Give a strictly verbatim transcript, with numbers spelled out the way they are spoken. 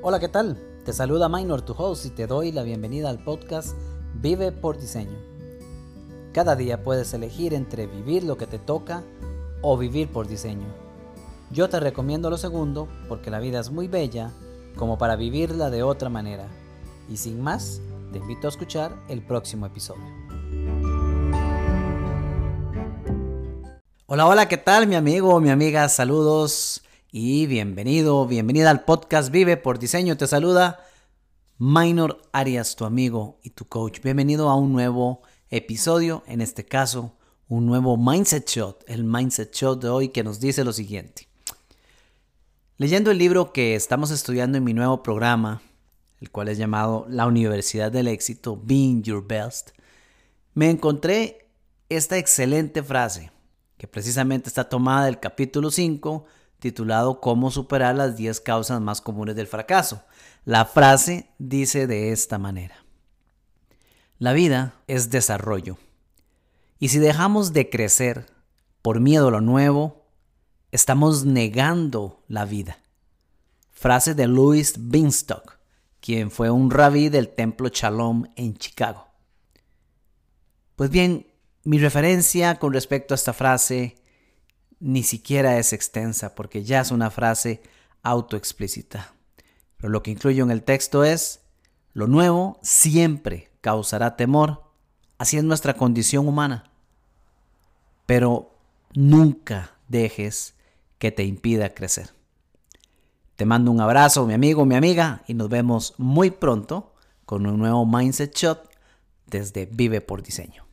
Hola, ¿qué tal? Te saluda Minor, tu host, y te doy la bienvenida al podcast Vive por Diseño. Cada día puedes elegir entre vivir lo que te toca o vivir por diseño. Yo te recomiendo lo segundo porque la vida es muy bella como para vivirla de otra manera. Y sin más, te invito a escuchar el próximo episodio. Hola, hola, ¿qué tal mi amigo o mi amiga? Saludos y bienvenido, bienvenida al podcast Vive por Diseño. Te saluda Minor Arias, tu amigo y tu coach. Bienvenido a un nuevo episodio, en este caso, un nuevo Mindset Shot, el Mindset Shot de hoy que nos dice lo siguiente. Leyendo el libro que estamos estudiando en mi nuevo programa, el cual es llamado La Universidad del Éxito, Being Your Best, me encontré esta excelente frase que precisamente está tomada del capítulo cinco, titulado Cómo superar las diez causas más comunes del fracaso. La frase dice de esta manera: la vida es desarrollo, y si dejamos de crecer por miedo a lo nuevo, estamos negando la vida. Frase de Louis Binstock, quien fue un rabí del templo Shalom en Chicago. Pues bien, mi referencia con respecto a esta frase ni siquiera es extensa porque ya es una frase autoexplícita. Pero lo que incluyo en el texto es: lo nuevo siempre causará temor, así es nuestra condición humana. Pero nunca dejes que te impida crecer. Te mando un abrazo, mi amigo, mi amiga, y nos vemos muy pronto con un nuevo Mindset Shot desde Vive por Diseño.